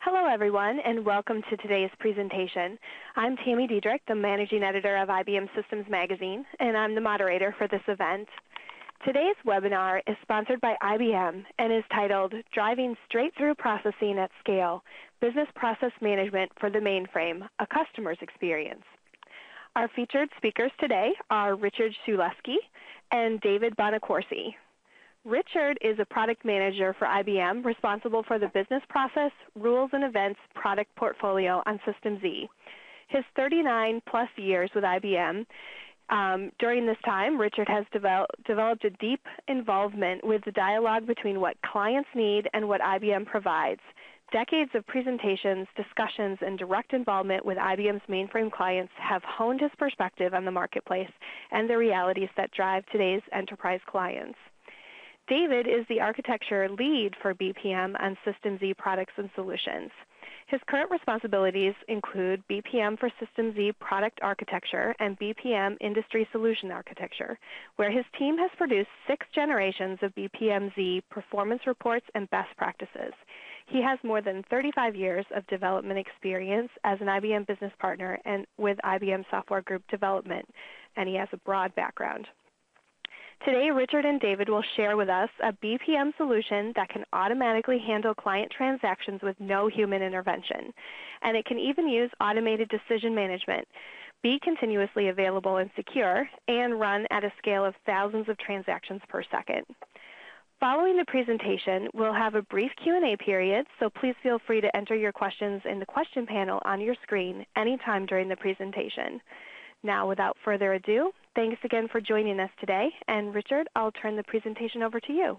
Hello, everyone, and welcome to today's presentation. I'm Tammy Diedrich, the Managing Editor of IBM Systems Magazine, and I'm the moderator for this event. Today's webinar is sponsored by IBM and is titled Driving Straight-Through Processing at Scale, Business Process Management for the Mainframe, a Customer's Experience. Our featured speakers today are Richard Shulesky and David Bonacorsi. Richard is a product manager for IBM responsible for the business process, rules and events product portfolio on System Z. His 39-plus years with IBM, during this time, Richard has developed a deep involvement with the dialogue between what clients need and what IBM provides. Decades of presentations, discussions, and direct involvement with IBM's mainframe clients have honed his perspective on the marketplace and the realities that drive today's enterprise clients. David is the architecture lead for BPM on System Z products and solutions. His current responsibilities include BPM for System Z product architecture and BPM industry solution architecture, where his team has produced 6 generations of BPM Z performance reports and best practices. He has more than 35 years of development experience as an IBM business partner and with IBM Software Group Development, and he has a broad background. Today, Richard and David will share with us a BPM solution that can automatically handle client transactions with no human intervention, and it can even use automated decision management, be continuously available and secure, and run at a scale of thousands of transactions per second. Following the presentation, we'll have a brief Q&A period, so please feel free to enter your questions in the question panel on your screen anytime during the presentation. Now, without further ado, thanks again for joining us today. And Richard, I'll turn the presentation over to you.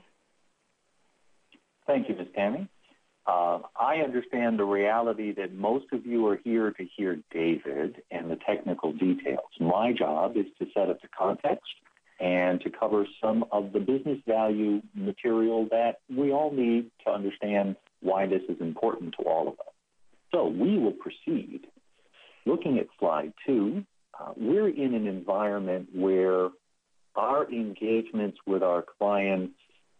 Thank you, Ms. Tammy. I understand the reality that most of you are here to hear David and the technical details. My job is to set up the context and to cover some of the business value material that we all need to understand why this is important to all of us. So we will proceed. Looking at slide 2, we're in an environment where our engagements with our clients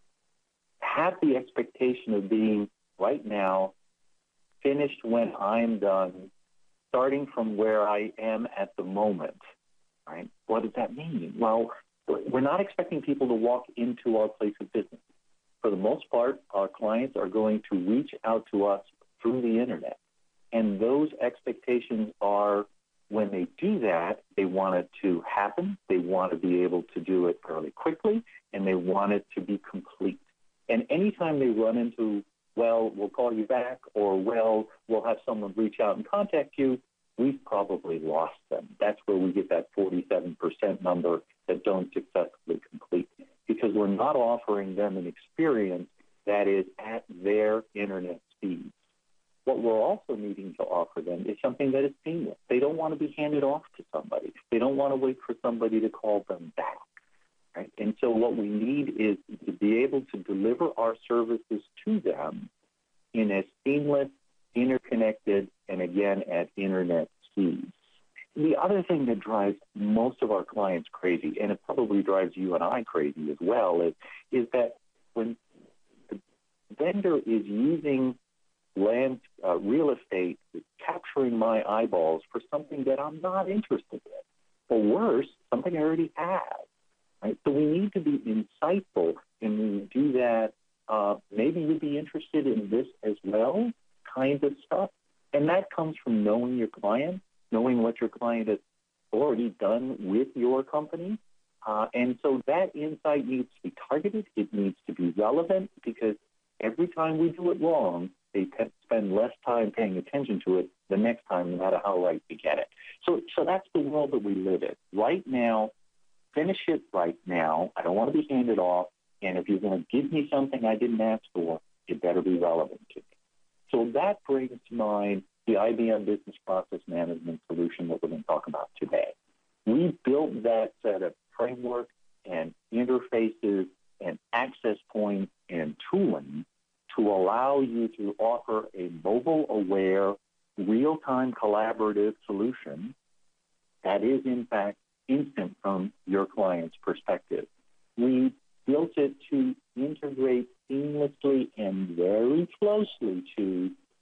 have the expectation of being right now, finished when I'm done, starting from where I am at the moment. Right? What does that mean? Well, we're not expecting people to walk into our place of business. For the most part, our clients are going to reach out to us through the internet. And those expectations are, when they do that, they want it to happen, they want to be able to do it fairly quickly, and they want it to be complete. And anytime they run into, well, we'll call you back, or, well, we'll have someone reach out and contact you, we've probably lost them. That's where we get that 47% number that don't successfully complete, because we're not offering them an experience that is at their internet speed. What we're also needing to offer them is something that is seamless. They don't want to be handed off to somebody. They don't want to wait for somebody to call them back. Right? And so what we need is to be able to deliver our services to them in a seamless, interconnected, and again, at internet speed. The other thing that drives most of our clients crazy, and it probably drives you and I crazy as well, is that when the vendor is using real estate is capturing my eyeballs for something that I'm not interested in, or worse, something I already have. Right? So we need to be insightful, and when we do that, maybe you'd be interested in this as well, kind of stuff. And that comes from knowing your client, knowing what your client has already done with your company. And so that insight needs to be targeted. It needs to be relevant, because every time we do it wrong, they spend less time paying attention to it the next time, no matter how right we get it. So that's the world that we live in. Right now, finish it right now. I don't want to be handed off. And if you're going to give me something I didn't ask for, it better be relevant to me. So that brings to mind the IBM Business Process Management solution that we're going to talk about today. We built that set of framework and interfaces and access points and tooling to allow you to offer a mobile-aware, real-time collaborative solution that is, in fact, instant from your client's perspective. We built it to integrate seamlessly and very closely to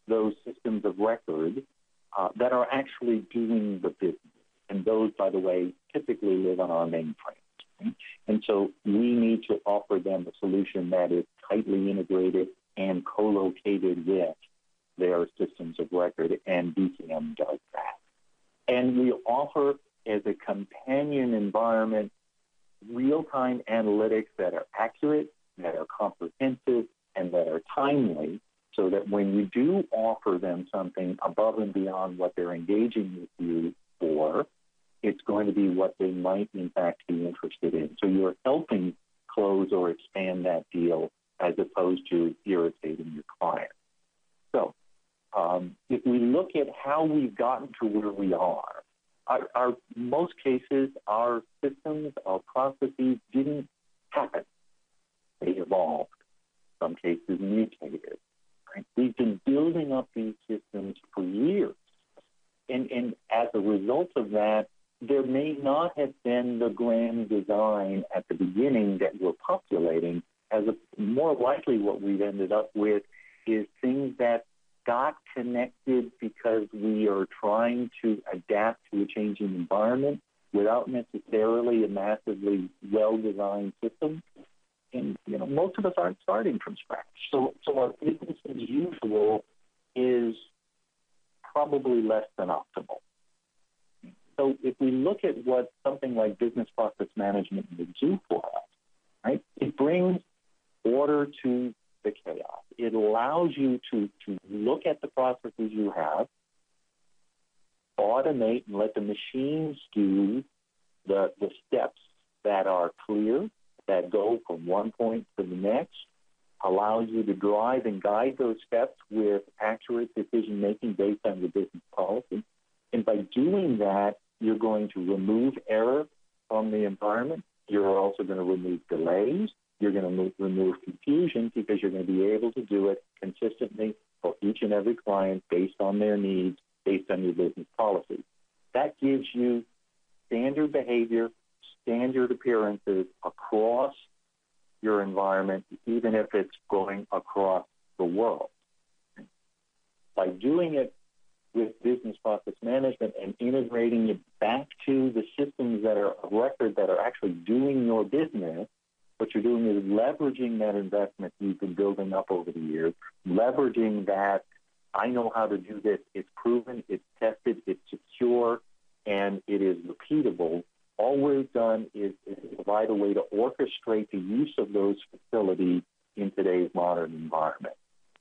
those systems of record that are actually doing the business. And those, by the way, typically live on our mainframes. Right? And so we need to offer them a solution that is tightly integrated and co-located with their systems of record, and BPM does that. And we offer, as a companion environment, real-time analytics that are accurate, that are comprehensive, and that are timely, so that when you do offer them something above and beyond what they're engaging with you for, it's going to be what they might, in fact, be interested in. So you're helping close or expand that deal as opposed to irritating your client. So if we look at how we've gotten to where we are, our most cases, our systems, our processes didn't happen. They evolved. Some cases mutated. Right? We've been building up these systems for years. And as a result of that, there may not have been the grand design at the beginning that we're populating. More likely what we've ended up with is things that got connected because we are trying to adapt to a changing environment without necessarily a massively well-designed system. And, most of us aren't starting from scratch. So our business as usual is probably less than optimal. So if we look at what something like business process management would do for us, right, it brings order to the chaos. It allows you to look at the processes you have, automate and let the machines do the steps that are clear, that go from one point to the next, allows you to drive and guide those steps with accurate decision-making based on your business policy. And by doing that, you're going to remove error from the environment. You're also going to remove delays. You're going to remove confusion because you're going to be able to do it consistently for each and every client based on their needs, based on your business policy. That gives you standard behavior, standard appearances across your environment, even if it's going across the world. By doing it with business process management and integrating it back to the systems that are of record that are actually doing your business, what you're doing is leveraging that investment you've been building up over the years, leveraging that I know how to do this, it's proven, it's tested, it's secure, and it is repeatable. All we've done is provide a way to orchestrate the use of those facilities in today's modern environment.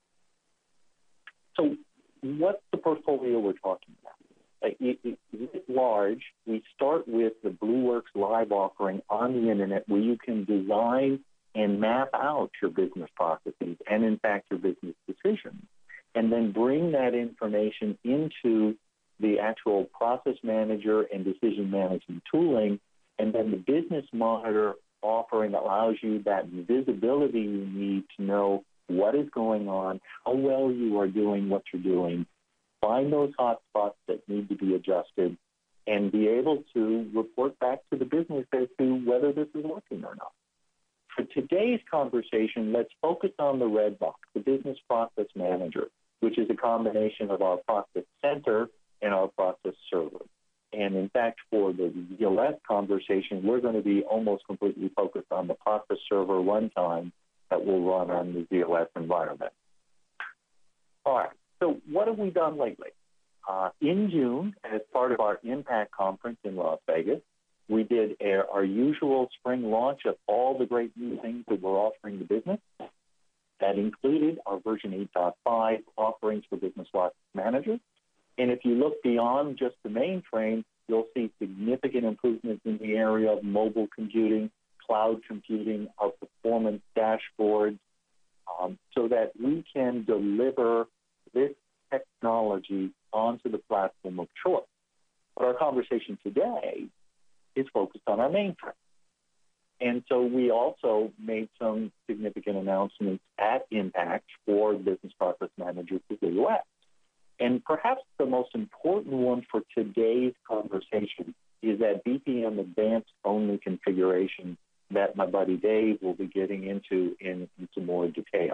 So what's the portfolio we're talking about? Writ large, we start with the BlueWorks Live offering on the Internet where you can design and map out your business processes and, in fact, your business decisions, and then bring that information into the actual process manager and decision management tooling, and then the Business Monitor offering allows you that visibility you need to know what is going on, how well you are doing what you're doing, find those hot spots that need to be adjusted, and be able to report back to the business as to whether this is working or not. For today's conversation, let's focus on the red box, the Business Process Manager, which is a combination of our Process Center and our Process Server. And in fact, for the ZLS conversation, we're going to be almost completely focused on the Process Server runtime that will run on the ZLS environment. All right, so what have we done lately? In June, as part of our Impact Conference in Las Vegas, we did our usual spring launch of all the great new things that we're offering to business. That included our version 8.5 offerings for Business Process Managers. And if you look beyond just the mainframe, you'll see significant improvements in the area of mobile computing, cloud computing, our performance dashboards, so that we can deliver this technology onto the platform of choice. But our conversation today is focused on our mainframe. And so we also made some significant announcements at Impact for Business Process Manager for the U.S. And perhaps the most important one for today's conversation is that BPM Advanced only configuration that my buddy Dave will be getting into in some more detail.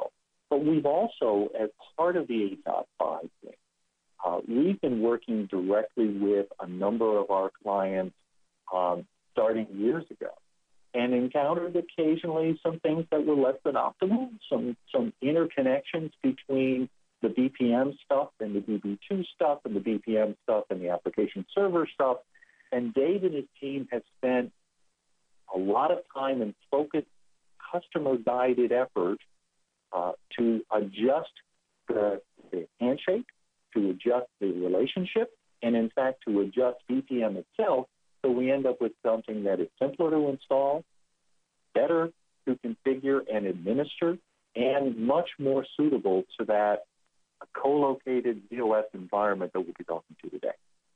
But we've also, as part of the 8.5 thing, we've been working directly with a number of our clients starting years ago and encountered occasionally some things that were less than optimal, some interconnections between the BPM stuff and the DB2 stuff and the BPM stuff and the application server stuff. And Dave and his team have spent a lot of time and focused customer-guided effort to adjust the handshake, to adjust the relationship, and in fact to adjust BPM itself, so we end up with something that is simpler to install, better to configure and administer, and much more suitable to that co-located ZOS environment that we'll be talking to today.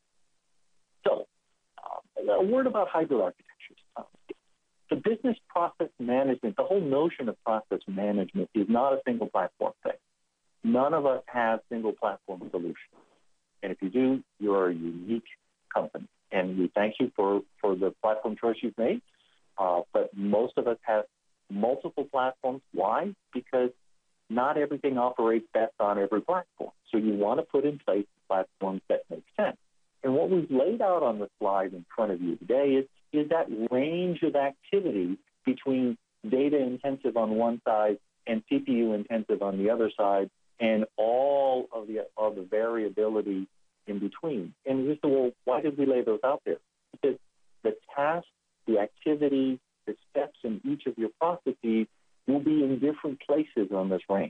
So, a word about hybrid architectures. The business process management, the whole notion of process management is not a single platform thing. None of us have single platform solutions. And if you do, you're a unique company. And we thank you for the platform choice you've made. But most of us have multiple platforms. Why? Because not everything operates best on every platform. So you want to put in place platforms that make sense. And what we've laid out on the slide in front of you today is that range of activity between data intensive on one side and CPU intensive on the other side, and all of the variability in between. And you say, well, why did we lay those out there? Because the task, the activity, the steps in each of your processes will be in different places on this range.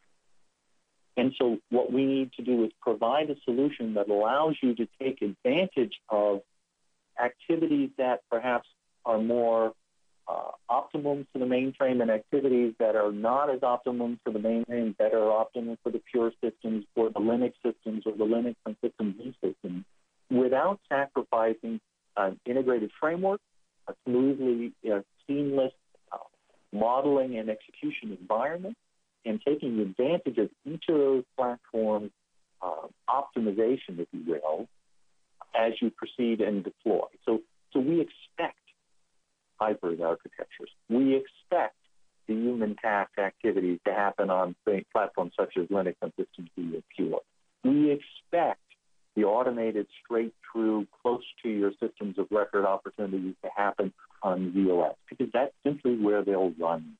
And so what we need to do is provide a solution that allows you to take advantage of activities that perhaps are more optimum to the mainframe and activities that are not as optimum to the mainframe, that are optimum for the Pure systems or the Linux systems or the Linux and System D systems, without sacrificing an integrated framework, a smoothly seamless modeling and execution environment, and taking advantage of each of those platforms' optimization, if you will, as you proceed and deploy. So we expect hybrid architectures. We expect the human task activities to happen on platforms such as Linux and System D or Pure. We expect the automated, straight-through, close to your systems of record opportunities to happen on ZOS, because that's simply where they'll run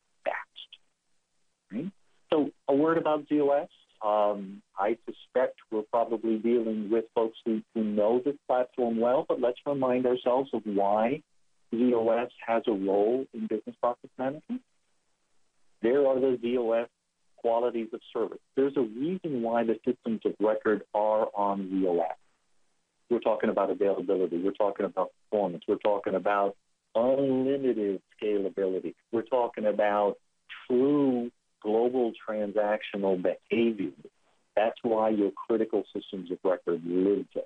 fast. Right? So a word about ZOS. I suspect we're probably dealing with folks who know this platform well, but let's remind ourselves of why ZOS has a role in business process management. There are the ZOS qualities of service. There's a reason why the systems of record are on ZOS. We're talking about availability. We're talking about performance. We're talking about unlimited scalability. We're talking about true global transactional behavior. That's why your critical systems of record live there.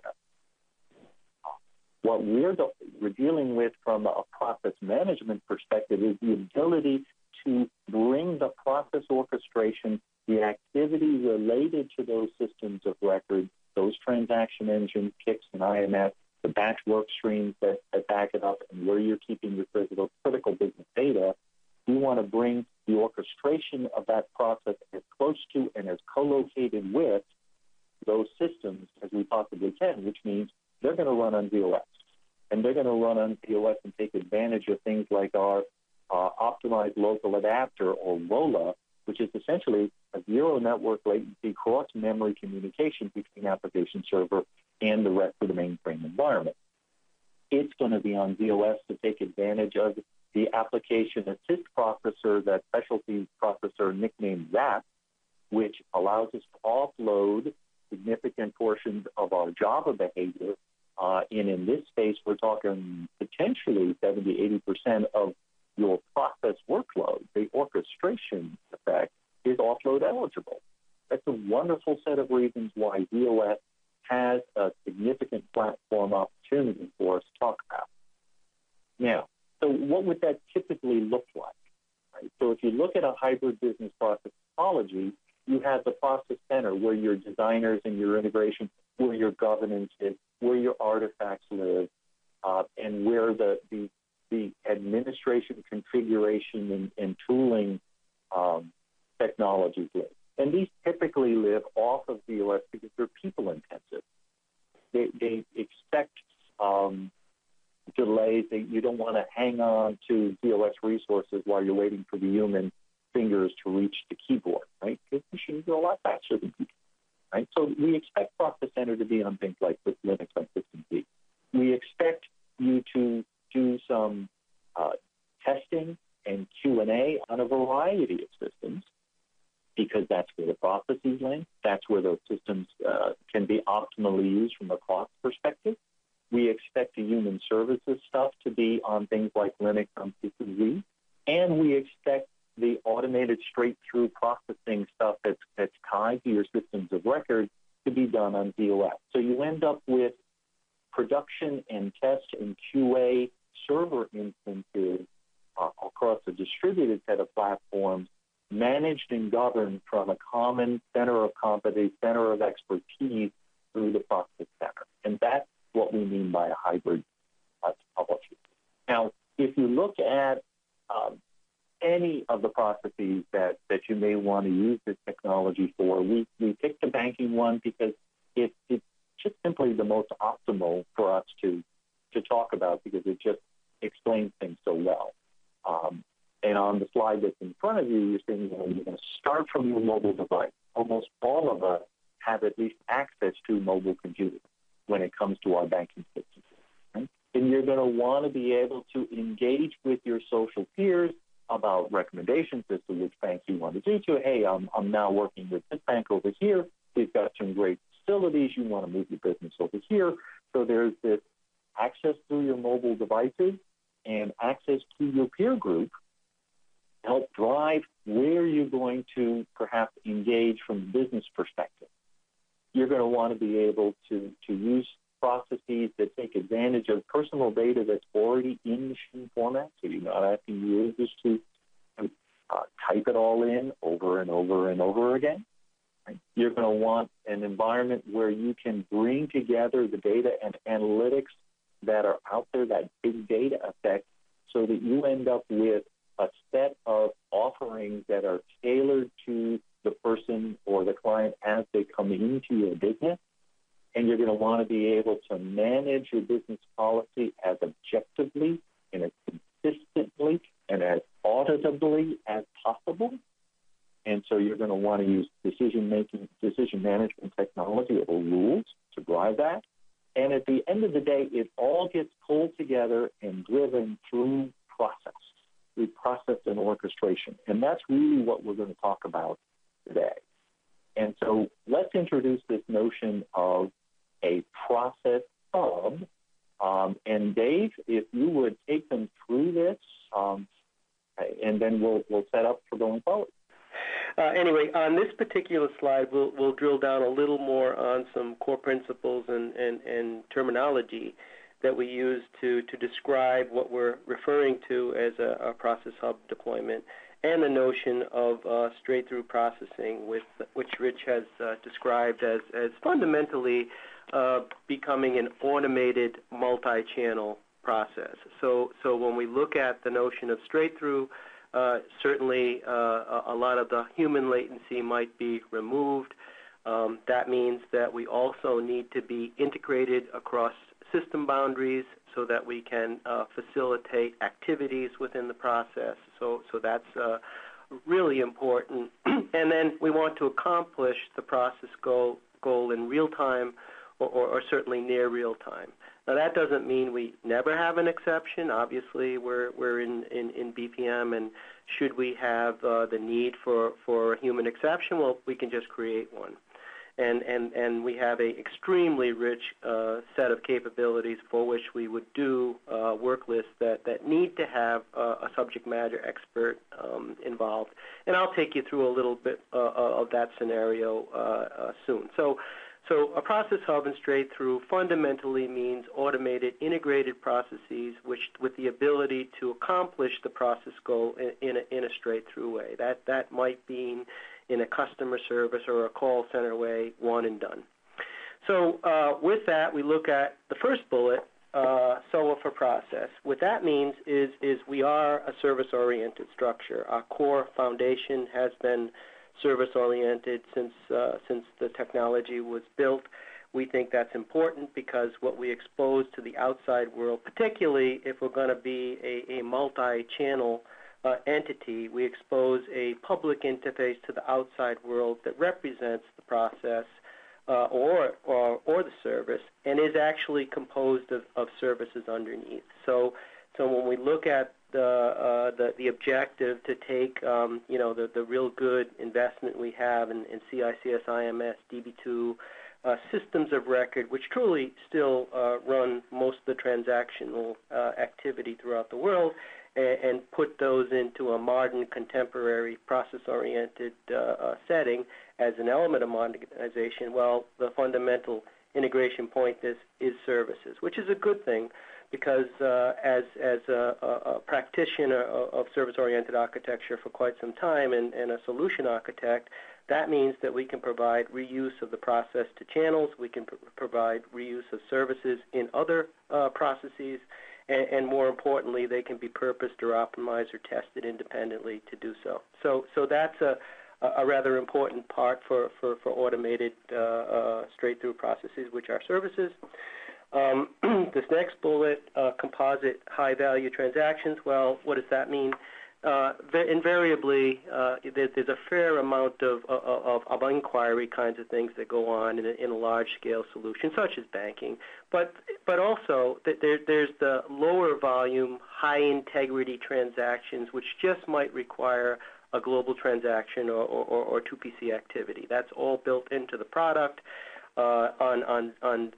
What we're dealing with from a process management perspective is the ability to bring the process orchestration, the activity related to those systems of record, those transaction engines, KICS and IMS, the batch work streams that back it up, and where you're keeping your critical business data. We want to bring the orchestration of that process as close to and as co-located with those systems as we possibly can, which means they're going to run on ZOS. And they're going to run on ZOS and take advantage of things like our optimized local adapter, or ROLA, which is essentially a zero network latency cross-memory communication between application server and the rest of the mainframe environment. It's going to be on ZOS to take advantage of the application assist processor, that specialty processor nicknamed ZAP, which allows us to offload significant portions of our Java behavior. And in this space, we're talking potentially 70, 80% of your process workload. The orchestration effect is offload eligible. That's a wonderful set of reasons why ZOS has a significant platform opportunity for us to talk about. Now, so what would that typically look like? Right? So if you look at a hybrid business process topology, you have the process center where your designers and your integration, where your governance is, where your artifacts live, and where the administration, configuration, and tooling technologies live. And these typically live off of DOS because they're people intensive. They expect delays. You don't want to hang on to DOS resources while you're waiting for the human fingers to reach the keyboard, right? Because machines are a lot faster than people, right? So we expect Process Center to be on things like Linux and Systemd. We expect you to do some testing and Q&A on a variety of systems, because that's where the processes land. That's where those systems can be optimally used from a cost perspective. We expect the human services stuff to be on things like Linux on Systemd, and we expect the automated straight-through processing stuff that's tied to your systems of record to be done on DOS. So you end up with production and test and QA server instances across a distributed set of platforms, managed and governed from a common center of competence, center of expertise through the Process Center. And that's what we mean by a hybrid topology. Now, if you look at any of the processes that you may want to use this technology for, we picked the banking one because it's just simply the most optimal for us to talk about, because it just explains things so well. And on the slide that's in front of you, you're saying you're going to start from your mobile device. Almost all of us have at least access to mobile computers when it comes to our banking system. Right? And you're going to want to be able to engage with your social peers about recommendations as to which bank you want to do to. Hey, I'm now working with this bank over here. We've got some great facilities. You want to move your business over here. So there's this access through your mobile devices and access to your peer group help drive where you're going to perhaps engage from a business perspective. You're going to want to be able to use processes that take advantage of personal data that's already in machine format, so you're not asking users to type it all in over and over and over again. Right? You're going to want an environment where you can bring together the data and analytics that are out there, that big data effect, so that you end up with a set of offerings that are tailored to the person or the client as they come into your business. And you're going to want to be able to manage your business policy as objectively and as consistently and as auditably as possible. And so you're going to want to use decision management technology or rules to drive that. And at the end of the day, it all gets pulled together and driven through process and orchestration. And that's really what we're going to talk about today. And so let's introduce this notion of a process hub. And Dave, if you would take them through this, and then we'll set up for going forward. Anyway, on this particular slide, we'll drill down a little more on some core principles and terminology that we use to describe what we're referring to as a process hub deployment, and the notion of straight-through processing, which Rich has described as fundamentally becoming an automated multi-channel process. So when we look at the notion of straight-through, certainly a lot of the human latency might be removed. That means that we also need to be integrated across system boundaries so that we can facilitate activities within the process. So that's really important. And then we want to accomplish the process goal in real time or certainly near real time. Now, that doesn't mean we never have an exception. Obviously, we're in BPM, and should we have the need for a human exception, well, we can just create one. And we have an extremely rich set of capabilities for which we would do work lists that need to have a subject matter expert involved. And I'll take you through a little bit of that scenario soon. So a process hub and straight-through fundamentally means automated, integrated processes with the ability to accomplish the process goal in a straight-through way. That might mean in a customer service or a call center way, one and done. So with that, we look at the first bullet, SOA for process. What that means is we are a service-oriented structure. Our core foundation has been service-oriented since the technology was built. We think that's important because what we expose to the outside world, particularly if we're going to be a multi-channel entity, we expose a public interface to the outside world that represents the process or the service and is actually composed of services underneath. So when we look at the objective to take the real good investment we have in CICS, IMS, DB2 systems of record, which truly still run most of the transactional activity throughout the world, and put those into a modern, contemporary, process-oriented setting as an element of modernization, well, the fundamental integration point is services, which is a good thing because as a practitioner of service-oriented architecture for quite some time and a solution architect, that means that we can provide reuse of the process to channels, we can provide reuse of services in other processes, and more importantly, they can be purposed or optimized or tested independently to do so. So that's a rather important part for automated straight-through processes, which are services. This next bullet, composite high-value transactions, well, what does that mean? Invariably, there's a fair amount of inquiry kinds of things that go on in a large-scale solution, such as banking. But also, there's the lower volume, high-integrity transactions, which just might require a global transaction or 2PC activity. That's all built into the product. On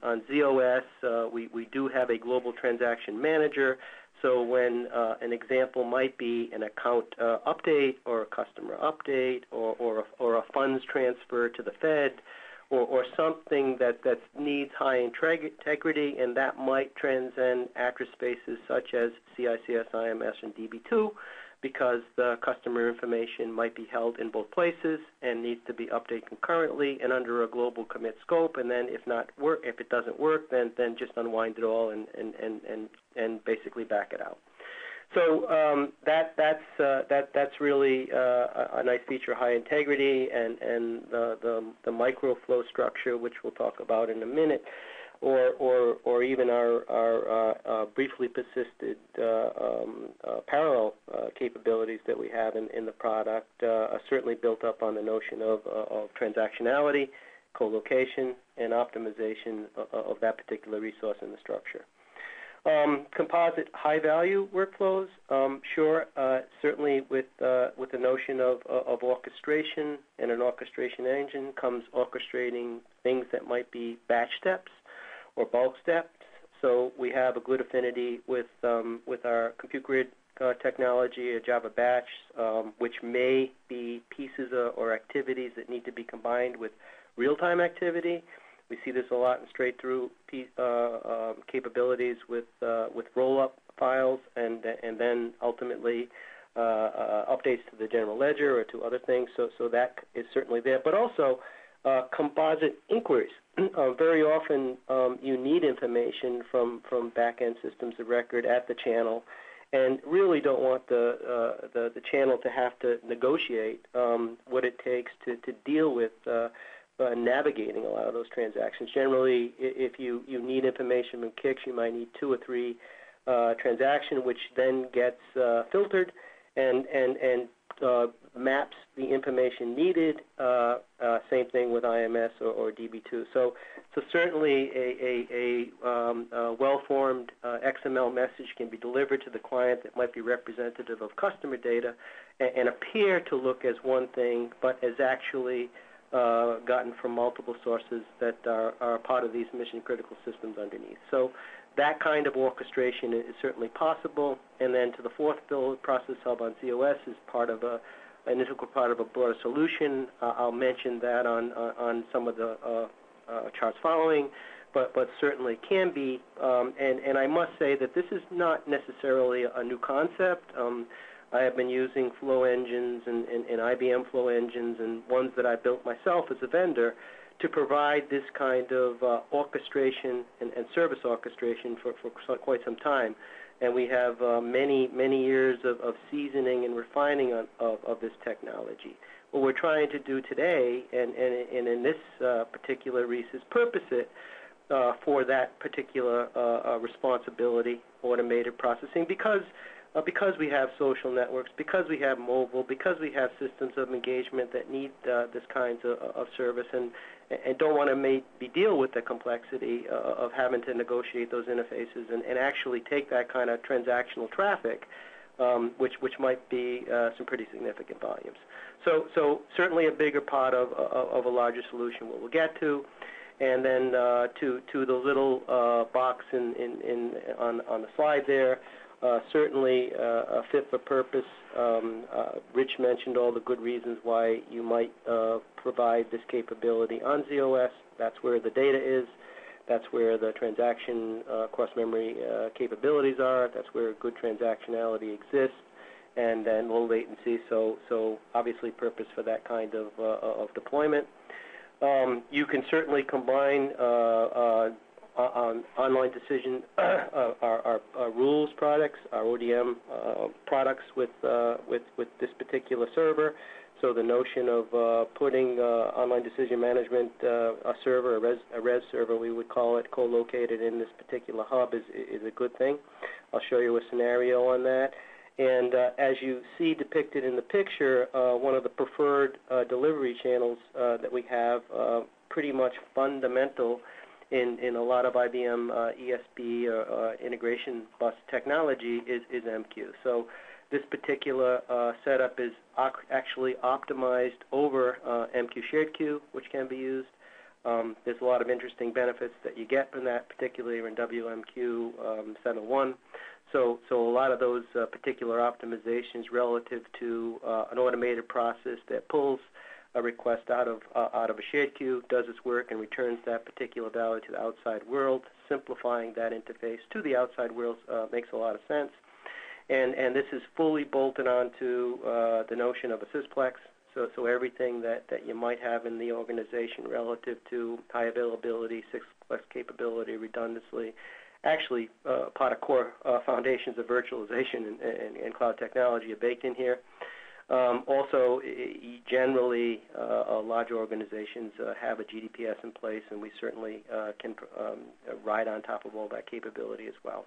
ZOS, we do have a global transaction manager. So when an example might be an account update or a customer update or a funds transfer to the Fed or something that needs high integrity, and that might transcend address spaces such as CICS, IMS, and DB2, because the customer information might be held in both places and needs to be updated concurrently and under a global commit scope. And then if it doesn't work, then just unwind it all and basically back it out. So that's really a nice feature, high integrity, and the microflow structure, which we'll talk about in a minute. Or even our briefly persisted parallel capabilities that we have in the product are certainly built up on the notion of transactionality, co-location, and optimization of that particular resource in the structure. Composite high-value workflows, certainly with the notion of orchestration and an orchestration engine comes orchestrating things that might be batch steps or bulk steps. So we have a good affinity with our compute grid technology, a Java batch, which may be pieces or activities that need to be combined with real-time activity. We see this a lot in straight-through capabilities with roll-up files and then ultimately updates to the general ledger or to other things. So that is certainly there. But also composite inquiries. Very often you need information from back-end systems of record at the channel, and really don't want the channel to have to negotiate what it takes to deal with navigating a lot of those transactions. Generally, if you need information from CICS, you might need 2 or 3 transactions, which then gets filtered and maps the information needed. Same thing with IMS or DB2. So certainly a well-formed XML message can be delivered to the client that might be representative of customer data and appear to look as one thing, but is actually gotten from multiple sources that are part of these mission-critical systems underneath. So that kind of orchestration is certainly possible. And then to the fourth build, Process Hub on ZOS is part of an integral part of a broader solution. I'll mention that on some of the charts following, but certainly can be. And I must say that this is not necessarily a new concept. I have been using flow engines and IBM flow engines and ones that I built myself as a vendor to provide this kind of orchestration and service orchestration for quite some time. And we have many years of seasoning and refining of this technology. what we're trying to do today, and in this particular release, is purpose it for that particular responsibility, automated processing, because we have social networks, because we have mobile, because we have systems of engagement that need this kind of service, and don't want to deal with the complexity of having to negotiate those interfaces and actually take that kind of transactional traffic, which might be some pretty significant volumes. So certainly a bigger part of a larger solution we'll get to. And then to the little box on the slide there, certainly a fit for purpose. Rich mentioned all the good reasons why you might provide this capability on z/OS. That's where the data is. That's where the transaction cross-memory capabilities are. That's where good transactionality exists, and then low latency. So obviously purpose for that kind of deployment. You can certainly combine online decision, our rules products, our ODM products with this particular server. So the notion of putting online decision management, a server, a res server, we would call it, co-located in this particular hub is a good thing. I'll show you a scenario on that. And as you see depicted in the picture, one of the preferred delivery channels that we have, pretty much fundamental in a lot of IBM ESB or integration bus technology is MQ. So this particular setup is actually optimized over MQ shared queue, which can be used. There's a lot of interesting benefits that you get from that, particularly in WMQ 701. So a lot of those particular optimizations relative to an automated process that pulls a request out of a shared queue, does its work, and returns that particular value to the outside world, simplifying that interface to the outside world makes a lot of sense. And this is fully bolted onto the notion of a sysplex. So everything that you might have in the organization relative to high availability, sysplex capability, redundancy, actually part of core foundations of virtualization and cloud technology are baked in here. Also, generally, large organizations have a GDPS in place, and we certainly can ride on top of all that capability as well.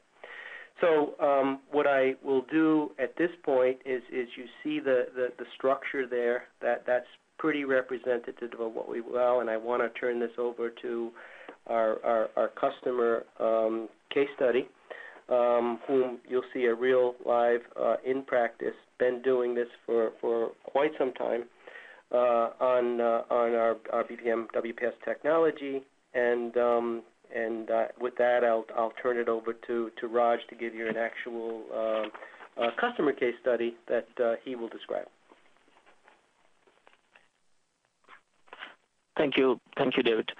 So what I will do at this point is you see the structure there. That's pretty representative of what we will, and I want to turn this over to our customer case study, whom you'll see a real live in practice. Been doing this for quite some time on our BPM WPS technology, and with that, I'll turn it over to Raj to give you an actual customer case study that he will describe. Thank you, David.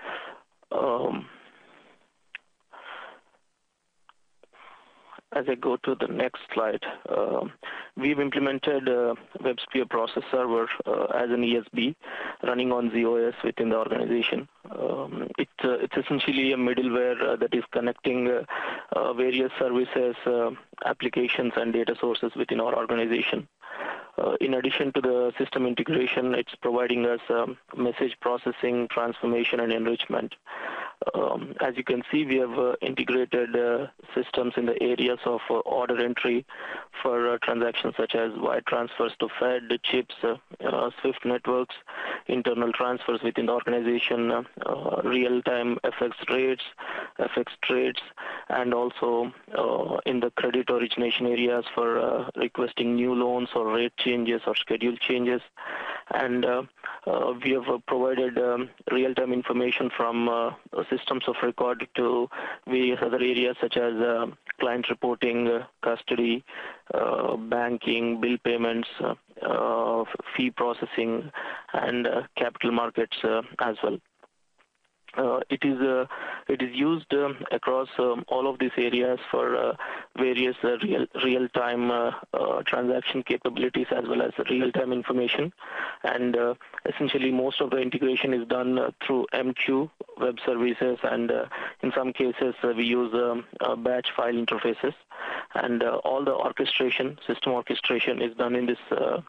As I go to the next slide, we've implemented WebSphere Process Server as an ESB running on z/OS within the organization. It's essentially a middleware that is connecting various services, applications, and data sources within our organization. In addition to the system integration, it's providing us message processing, transformation, and enrichment. As you can see, we have integrated systems in the areas of order entry for transactions such as wire transfers to Fed, chips, SWIFT networks, internal transfers within the organization, real-time FX rates, FX trades, and also in the credit origination areas for requesting new loans or rate changes or schedule changes. And we have provided real-time information from systems of record to various other areas such as client reporting, custody, banking, bill payments, fee processing, and capital markets as well. It is used across all of these areas for various real-time transaction capabilities as well as real-time information, and essentially most of the integration is done through MQ web services, and in some cases we use batch file interfaces. and all the system orchestration is done in this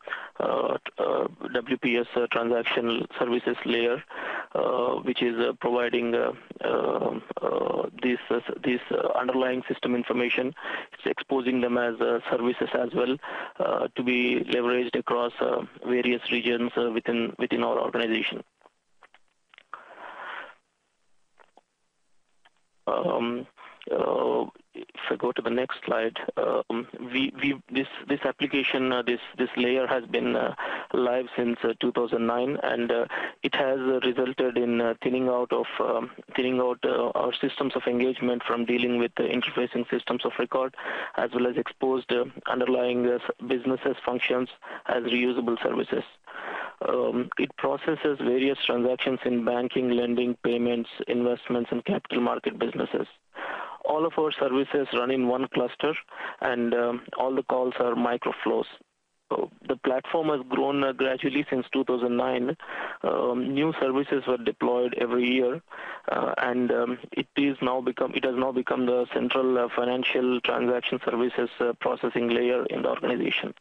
WPS transaction services layer, which is providing these underlying system information. It's exposing them as services as well to be leveraged across various regions within our organization. If I go to the next slide, this application, this layer has been live since 2009, and it has resulted in thinning out our systems of engagement from dealing with interfacing systems of record, as well as exposed underlying businesses functions as reusable services. It processes various transactions in banking, lending, payments, investments, and capital market businesses. All of our services run in one cluster, and all the calls are microflows. The platform has grown gradually since 2009. New services were deployed every year, and it has now become the central financial transaction services processing layer in the organization.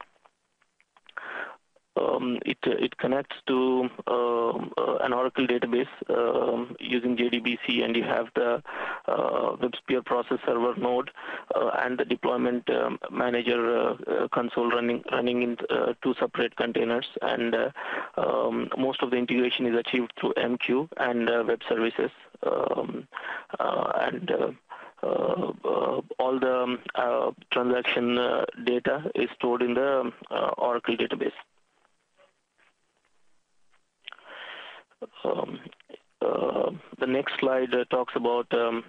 It connects to an Oracle database using JDBC, and you have the WebSphere process server node and the deployment manager console running in two separate containers, and most of the integration is achieved through MQ and web services, and all the transaction data is stored in the Oracle database. The next slide talks about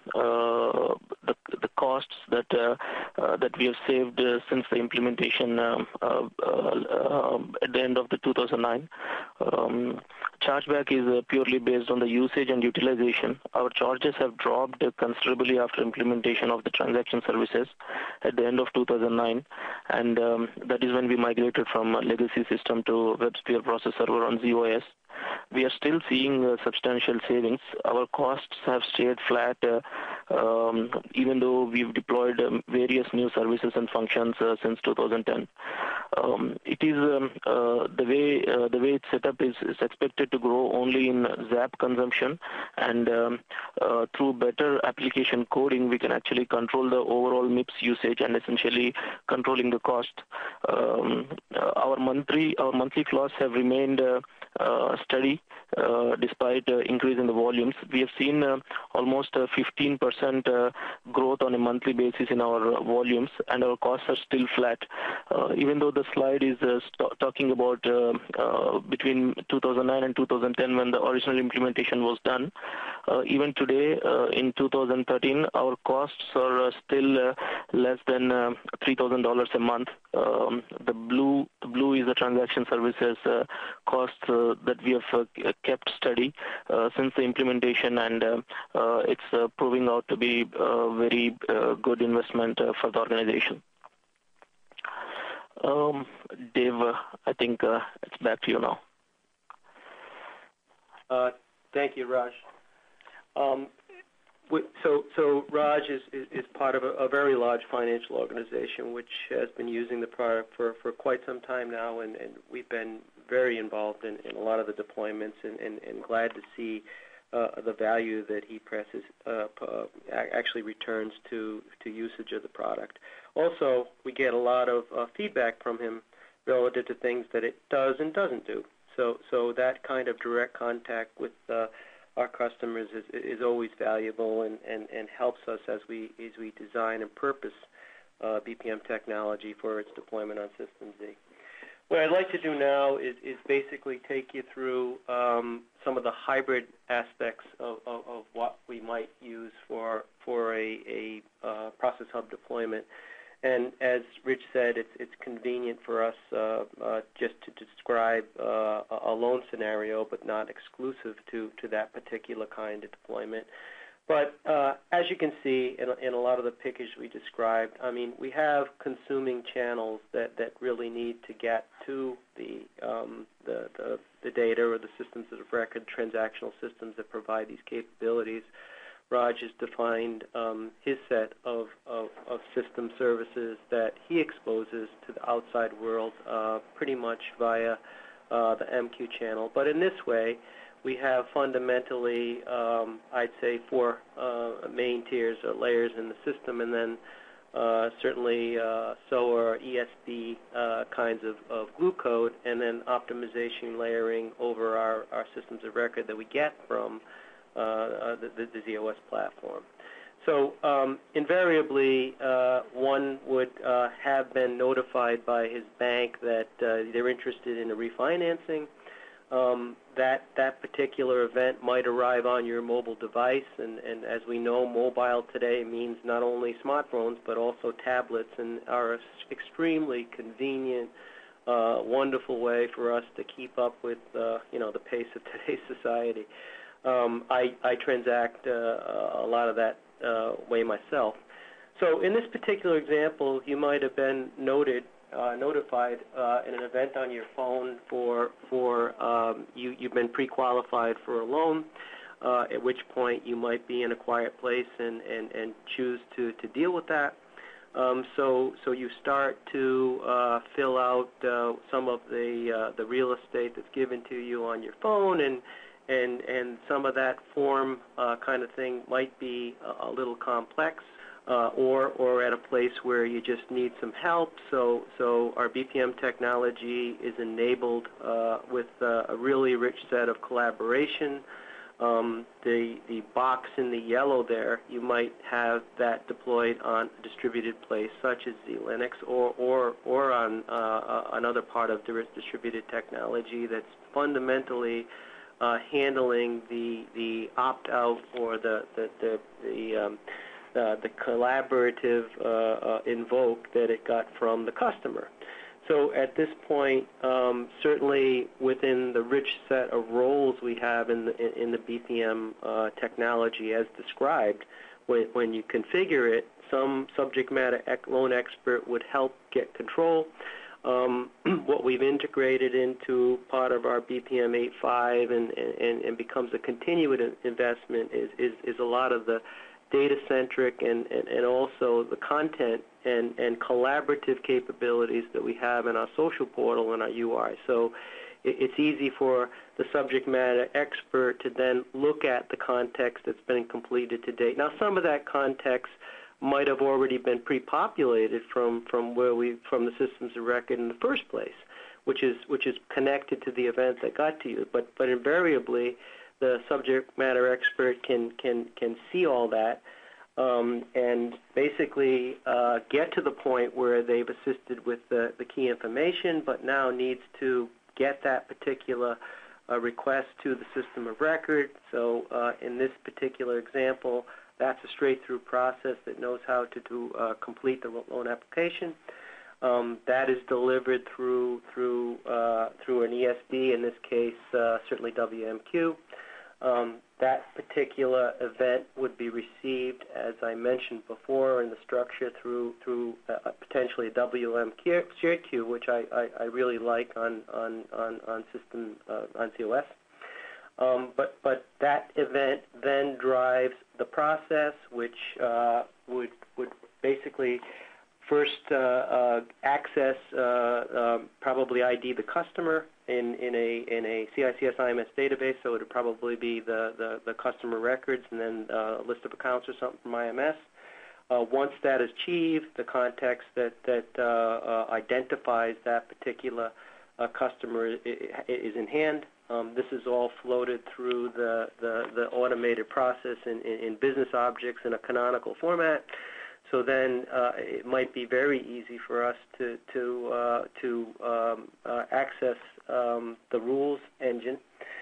the costs that we have saved since the implementation at the end of the 2009. Chargeback is purely based on the usage and utilization. Our charges have dropped considerably after implementation of the transaction services at the end of 2009, and that is when we migrated from a legacy system to WebSphere process server on ZOS. We are still seeing substantial savings. Our costs have stayed flat even though we've deployed various new services and functions since 2010. It is the way it's set up is expected to grow only in ZAP consumption, and through better application coding, we can actually control the overall MIPS usage and essentially controlling the cost. Our monthly costs have remained steady despite increase in the volumes. We have seen almost 15% growth on a monthly basis in our volumes, and our costs are still flat. Even though the slide is talking about between 2009 and 2010 when the original implementation was done, even today in 2013 our costs are still less than $3,000 a month. The blue is the transaction services costs that we have kept steady since the implementation, and it's proving out to be a very good investment for the organization. Dave, I think it's back to you now. Thank you, Raj. So Raj is part of a very large financial organization which has been using the product for quite some time now, and we've been very involved in a lot of the deployments, and glad to see the value that he presses actually returns to usage of the product. Also, we get a lot of feedback from him relative to things that it does and doesn't do. So that kind of direct contact with our customers is always valuable and helps us as we design and purpose BPM technology for its deployment on System Z. What I'd like to do now is basically take you through some of the hybrid aspects of what we might use for a Process Hub deployment. And as Rich said, it's convenient for us just to describe a lone scenario, but not exclusive to that particular kind of deployment. But as you can see in a lot of the pictures we described, I mean, we have consuming channels that really need to get to the data or the systems of record, transactional systems that provide these capabilities. Raj has defined his set of of system services that he exposes to the outside world pretty much via the MQ channel. But in this way, we have fundamentally, I'd say, 4 main tiers or layers in the system, and then certainly SOA, ESB kinds of glue code, and then optimization layering over our systems of record that we get from the ZOS platform. So invariably, one would have been notified by his bank that they're interested in a refinancing. That particular event might arrive on your mobile device, and as we know, mobile today means not only smartphones but also tablets, and are an extremely convenient, wonderful way for us to keep up with the pace of today's society. I transact a lot of that way myself. So in this particular example, you might have been notified in an event on your phone for you've been pre-qualified for a loan, at which point you might be in a quiet place and choose to deal with that. So you start to fill out some of the real estate that's given to you on your phone, and some of that form kind of thing might be a little complex. Or at a place where you just need some help. So our BPM technology is enabled with a really rich set of collaboration. The box in the yellow there, you might have that deployed on a distributed place such as Z-Linux, or on another part of distributed technology that's fundamentally handling the opt-out or the collaborative invoke that it got from the customer. So at this point, certainly within the rich set of roles we have in the BPM technology as described, when you configure it, some subject matter loan expert would help get control. What we've integrated into part of our BPM 8.5 and becomes a continued investment is a lot of the data-centric and also the content and collaborative capabilities that we have in our social portal and our UI. So it's easy for the subject matter expert to then look at the context that's been completed to date. Now, some of that context might have already been pre-populated from the systems of record in the first place, which is connected to the event that got to you. But invariably, the subject matter expert can see all that and basically get to the point where they've assisted with the key information, but now needs to get that particular request to the system of record. So in this particular example, that's a straight-through process that knows how to complete the loan application. That is delivered through an ESB, in this case, certainly WMQ. That particular event would be received, as I mentioned before, in the structure through potentially a WM shared queue, which I really like on system on COS. But that event then drives the process, which would basically first access, probably ID the customer in a CICS IMS database, so it would probably be the customer records and then a list of accounts or something from IMS. Once that is achieved, the context that identifies that particular customer is in hand. This is all floated through the automated process in business objects in a canonical format. So then it might be very easy for us to access the rules engine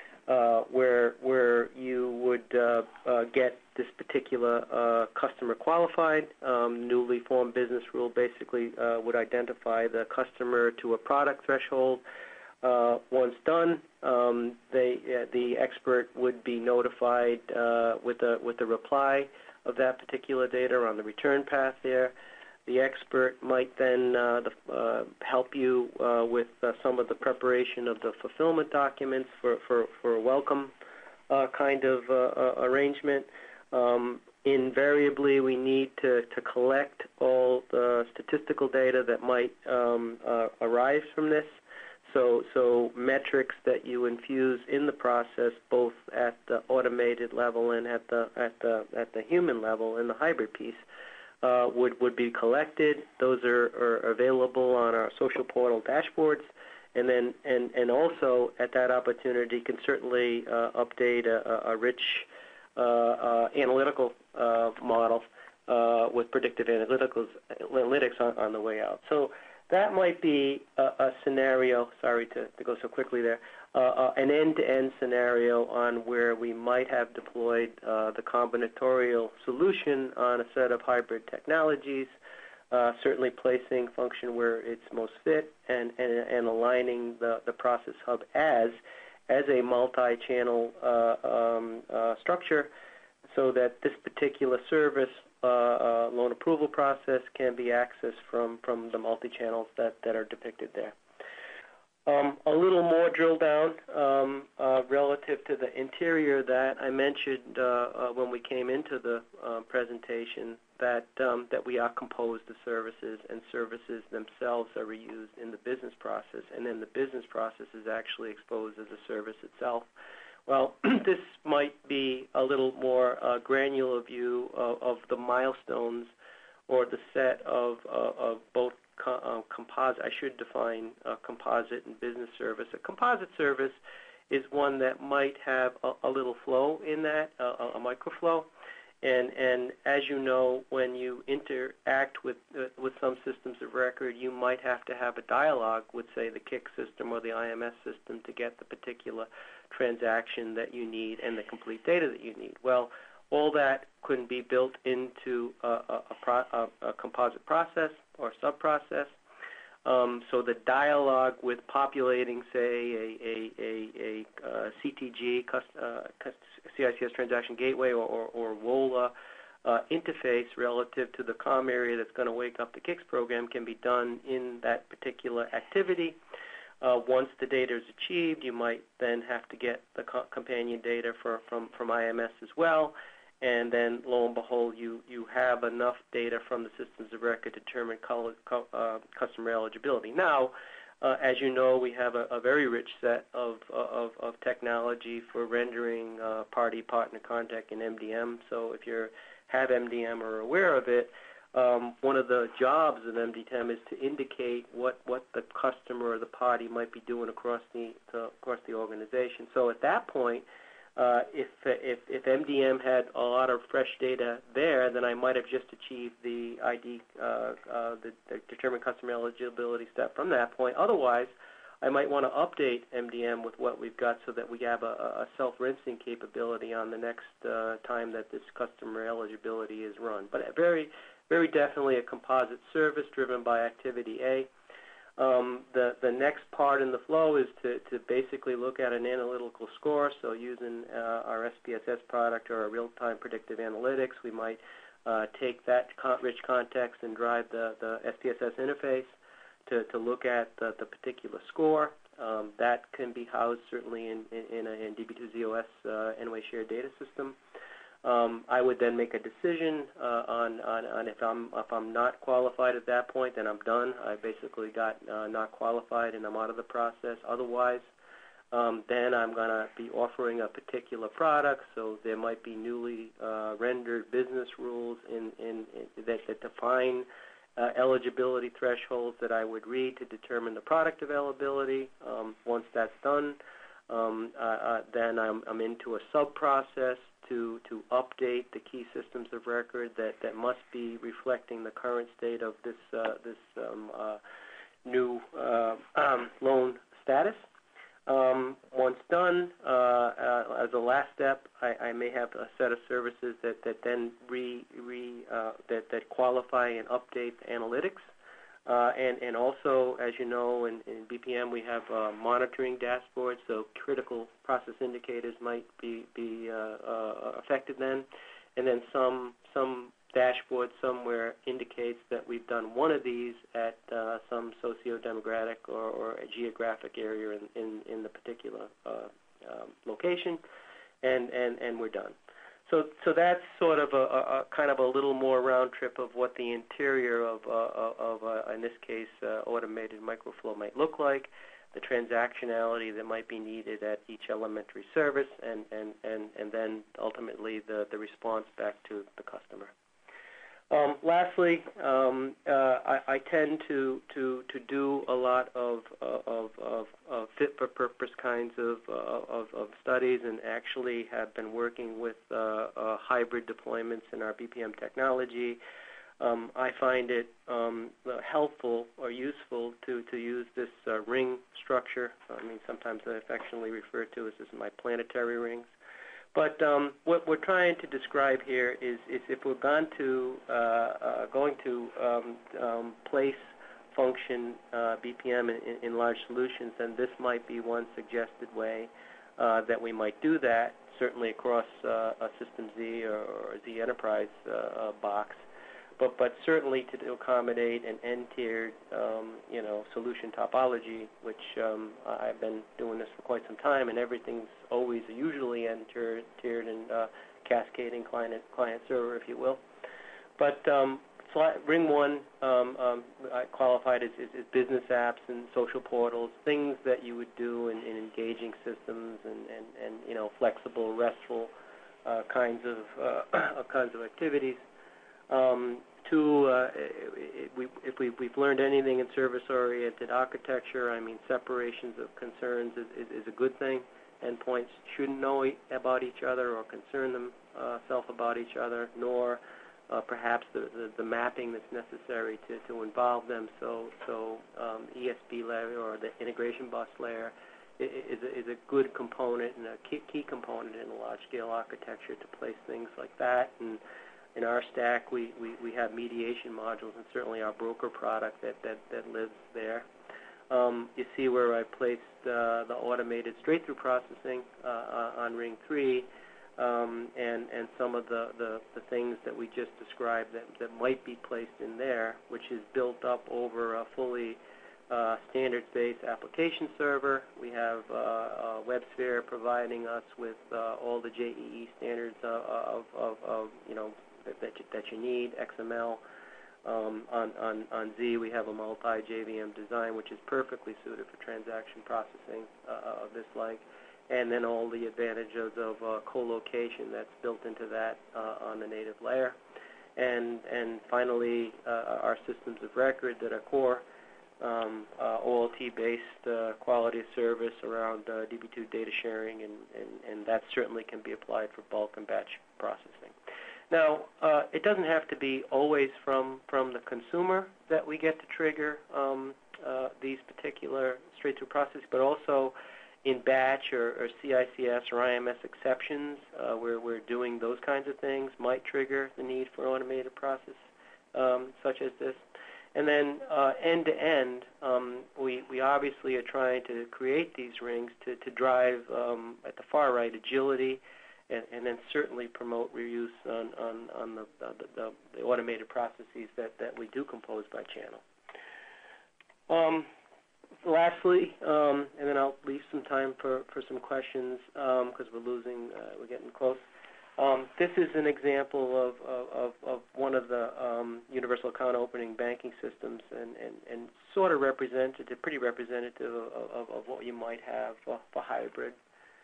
where you would get this particular customer qualified. Newly formed business rule basically would identify the customer to a product threshold. Once done, the expert would be notified with a reply of that particular data on the return path there. The expert might then help you with some of the preparation of the fulfillment documents for a welcome kind of arrangement. Invariably, we need to collect all the statistical data that might arise from this. So metrics that you infuse in the process, both at the automated level and at the human level in the hybrid piece, would be collected. Those are available on our social portal dashboards, and also at that opportunity can certainly update a rich analytical model with predictive analytics on the way out. So that might be a scenario, sorry to go so quickly there, an end-to-end scenario on where we might have deployed the combinatorial solution on a set of hybrid technologies, certainly placing function where it's most fit and aligning the process hub as a multi-channel structure so that this particular service loan approval process can be accessed from the multi-channels that are depicted there. A little more drill down relative to the interior that I mentioned when we came into the presentation, that we are composed of services, and services themselves are reused in the business process, and then the business process is actually exposed as a service itself. Well, this might be a little more granular view of the milestones or the set of both composite. I should define composite and business service. A composite service is one that might have a little flow in that, a microflow. And as you know, when you interact with some systems of record, you might have to have a dialogue with, say, the KIC system or the IMS system to get the particular transaction that you need and the complete data that you need. Well, all that couldn't be built into a composite process or sub-process. So the dialogue with populating, say, a CTG, CICS Transaction Gateway, or WOLA interface relative to the COM area that's going to wake up the KICS program can be done in that particular activity. Once the data is achieved, you might then have to get the companion data from IMS as well. And then, lo and behold, you have enough data from the systems of record to determine customer eligibility. Now, as you know, we have a very rich set of technology for rendering party partner contact in MDM. So if you have MDM or are aware of it, one of the jobs of MDM is to indicate what the customer or the party might be doing across the organization. So at that point, if MDM had a lot of fresh data there, then I might have just achieved the ID, the determine customer eligibility step from that point. Otherwise, I might want to update MDM with what we've got so that we have a self-rinsing capability on the next time that this customer eligibility is run. But very, very definitely a composite service driven by activity A. The next part in the flow is to basically look at an analytical score. So using our SPSS product or our real-time predictive analytics, we might take that rich context and drive the SPSS interface to look at the particular score. That can be housed certainly in DB2ZOS N-way shared data system. I would then make a decision on if I'm not qualified at that point, then I'm done. I basically got not qualified and I'm out of the process. Otherwise, then I'm going to be offering a particular product. So there might be newly rendered business rules that define eligibility thresholds that I would read to determine the product availability. Once that's done, then I'm into a sub-process to update the key systems of record that must be reflecting the current state of this new loan status. Once done, as a last step, I may have a set of services that then that qualify and update analytics. And also, as you know, in BPM we have monitoring dashboards, so critical process indicators might be affected then. And then some dashboard somewhere indicates that we've done one of these at some socio-demographic or a geographic area in the particular location, and we're done. So that's sort of a kind of a little more round trip of what the interior of in this case, automated microflow might look like, the transactionality that might be needed at each elementary service, and then ultimately the response back to the customer. Lastly, I tend to do a lot of fit-for-purpose kinds of studies, and actually have been working with hybrid deployments in our BPM technology. I find it helpful or useful to use this ring structure. I mean, sometimes I affectionately refer to as my planetary rings. But what we're trying to describe here is if we're going to place function BPM in large solutions, then this might be one suggested way that we might do that, certainly across a System Z or Z Enterprise box. But certainly to accommodate an n-tiered, solution topology, which I've been doing this for quite some time, and everything's always usually n-tiered and cascading client server, if you will. But Ring 1 I qualified as business apps and social portals, things that you would do in engaging systems and flexible, restful kinds of activities. If we've learned anything in service-oriented architecture, I mean, separations of concerns is a good thing. Endpoints shouldn't know about each other or concern themselves about each other, nor perhaps the mapping that's necessary to involve them. So ESB layer or the integration bus layer is a good component and a key component in a large-scale architecture to place things like that. And in our stack, we have mediation modules, and certainly our broker product that lives there. You see where I placed the automated straight-through processing on Ring 3, and some of the things that we just described that might be placed in there, which is built up over a fully standards-based application server. We have WebSphere providing us with all the JEE standards that you need, XML. On Z, we have a multi-JVM design, which is perfectly suited for transaction processing of this like, and then all the advantages of co-location that's built into that on the native layer. And finally, our systems of record that are core, OLT-based quality of service around DB2 data sharing, and that certainly can be applied for bulk and batch processing. Now, it doesn't have to be always from the consumer that we get to trigger these particular straight-through processes, but also in batch or CICS or IMS exceptions where we're doing those kinds of things might trigger the need for automated process such as this. And then end-to-end, we obviously are trying to create these rings to drive, at the far right, agility, and then certainly promote reuse on the automated processes that we do compose by channel. Lastly, and then I'll leave some time for some questions because we're getting close. This is an example of one of the universal account opening banking systems, and sort of pretty representative of what you might have for hybrid.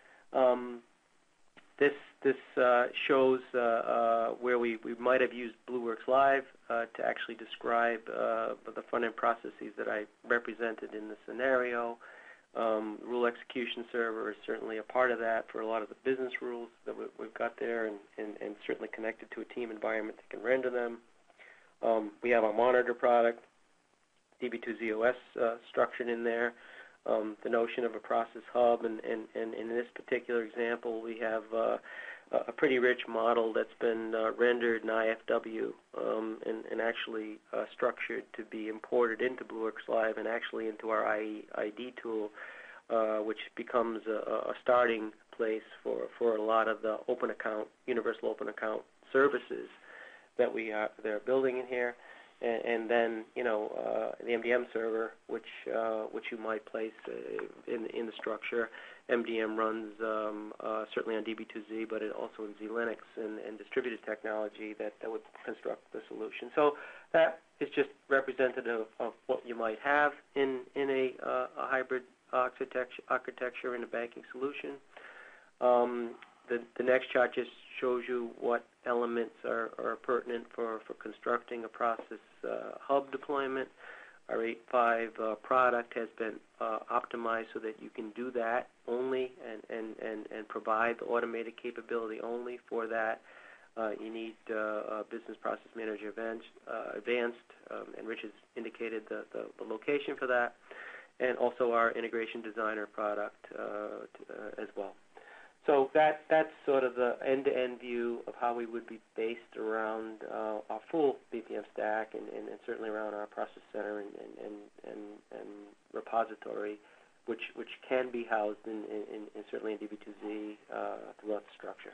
This shows where we might have used BlueWorks Live to actually describe the front-end processes that I represented in the scenario. Rule execution server is certainly a part of that for a lot of the business rules that we've got there, and certainly connected to a team environment that can render them. We have our monitor product, DB2ZOS structured in there. The notion of a process hub, and in this particular example, we have a pretty rich model that's been rendered in IFW and actually structured to be imported into BlueWorks Live and actually into our IE-ID tool, which becomes a starting place for a lot of the open account, universal open account services that they're building in here. and then the MDM server, which you might place in the structure. MDM runs certainly on DB2Z, but it also in Z-Linux and distributed technology that would construct the solution. So that is just representative of what you might have in a hybrid architecture in a banking solution. The next chart just shows you what elements are pertinent for constructing a process hub deployment. Our 8.5 product has been optimized so that you can do that only and provide the automated capability only for that. You need Business Process Manager Advanced, and Rich has indicated the location for that, and also our Integration Designer product as well. So that's sort of the end-to-end view of how we would be based around our full BPM stack and certainly around our process center and repository, which can be housed in certainly in DB2Z throughout the structure.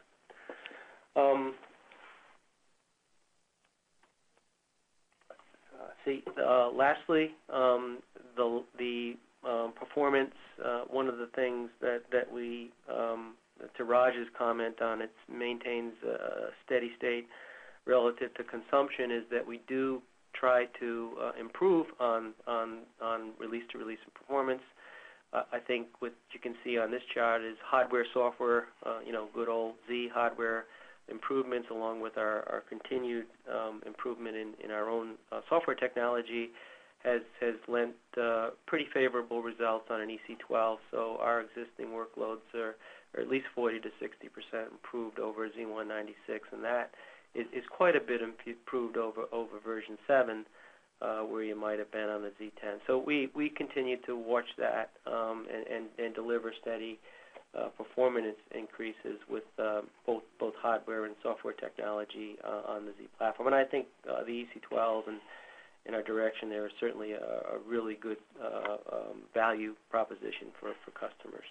Lastly, the performance. One of the things that we to Raj's comment on it maintains a steady state relative to consumption is that we do try to improve on release-to-release performance. I think what you can see on this chart is hardware, software, good old Z hardware improvements along with our continued improvement in our own software technology has lent pretty favorable results on an EC12. So our existing workloads are at least 40 to 60% improved over Z196, and that is quite a bit improved over version 7, where you might have been on the Z10. So we continue to watch that and deliver steady performance increases with both hardware and software technology on the Z platform. And I think the EC12 and our direction there is certainly a really good value proposition for customers.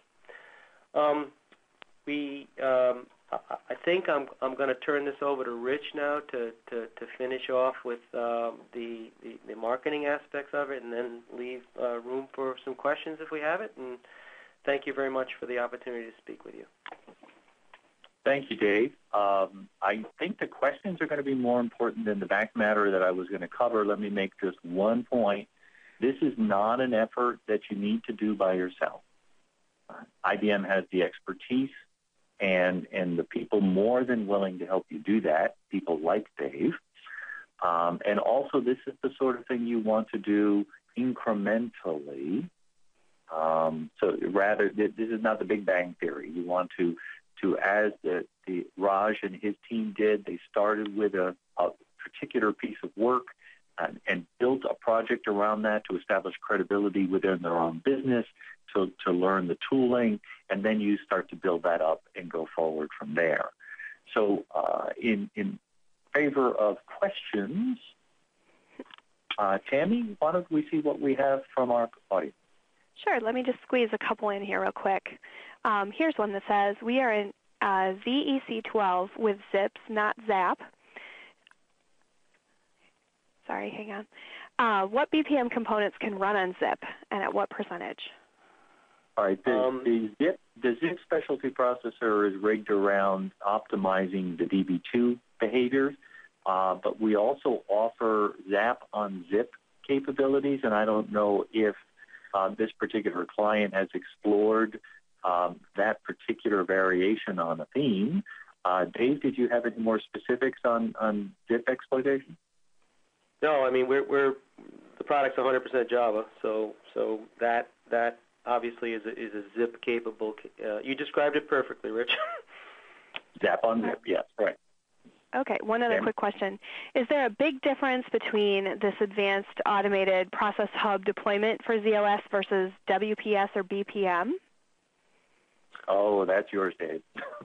I think I'm going to turn this over to Rich now to finish off with the marketing aspects of it, and then leave room for some questions if we have it. And thank you very much for the opportunity to speak with you. Thank you, Dave. I think the questions are going to be more important than the back matter that I was going to cover. Let me make just one point. This is not an effort that you need to do by yourself. IBM has the expertise and the people more than willing to help you do that, people like Dave. And also, this is the sort of thing you want to do incrementally. So rather, this is not the Big Bang Theory. You want to as the Raj and his team did, they started with a particular piece of work and built a project around that to establish credibility within their own business, to learn the tooling, and then you start to build that up and go forward from there. So in favor of questions, Tammy, why don't we see what we have from our audience? Sure. Let me just squeeze a couple in here real quick. Here's one that says, we are in ZEC12 with zips, not ZAP. Sorry, hang on. What BPM components can run on zip, and at what percentage? All right. The zip specialty processor is rigged around optimizing the DB2 behaviors, but we also offer ZAP on zip capabilities, and I don't know if this particular client has explored that particular variation on a theme. Dave, did you have any more specifics on zip exploitation? No, I mean we're the product's 100% Java, so that obviously is a zip capable. You described it perfectly, Rich. ZAP on zip, yes, right. Okay, one other quick question. Is there a big difference between this advanced automated process hub deployment for ZOS versus WPS or BPM? Oh, that's yours, Dave.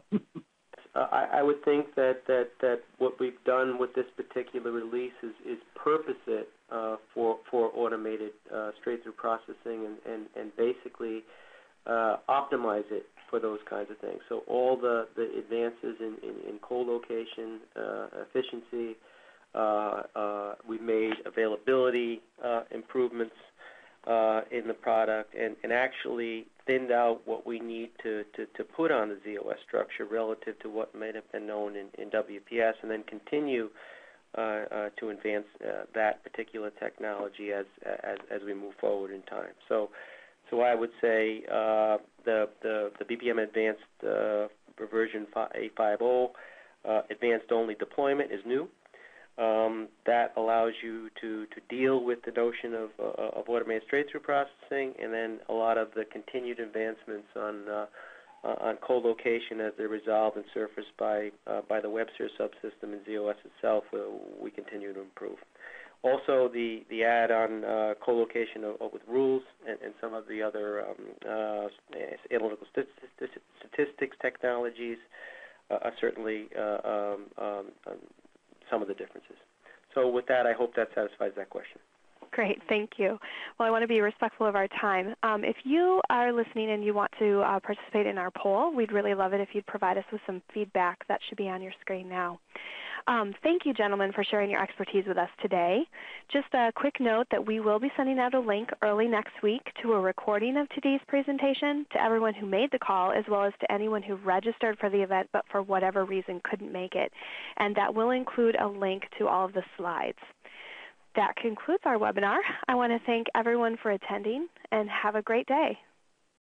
I would think that what we've done with this particular release is purpose it for automated straight-through processing and basically optimize it for those kinds of things. So all the advances in co-location, efficiency, We've made availability improvements in the product and actually thinned out what we need to put on the z/OS structure relative to what might have been known in WPS, and then continue to advance that particular technology as we move forward in time. So I would say the BPM Advanced version 8.5.0 advanced-only deployment is new. That allows you to deal with the notion of automated straight-through processing, and then a lot of the continued advancements on co-location as they're resolved and surfaced by the WebSphere subsystem and z/OS itself, we continue to improve. Also, the add-on co-location with rules and some of the other analytical statistics technologies are certainly some of the differences. So with that, I hope that satisfies that question. Great, thank you. Well, I want to be respectful of our time. If you are listening and you want to participate in our poll, we'd really love it if you'd provide us with some feedback. That should be on your screen now. Thank you, gentlemen, for sharing your expertise with us today. Just a quick note that we will be sending out a link early next week to a recording of today's presentation to everyone who made the call, as well as to anyone who registered for the event but for whatever reason couldn't make it. And that will include a link to all of the slides. That concludes our webinar. I want to thank everyone for attending, and have a great day.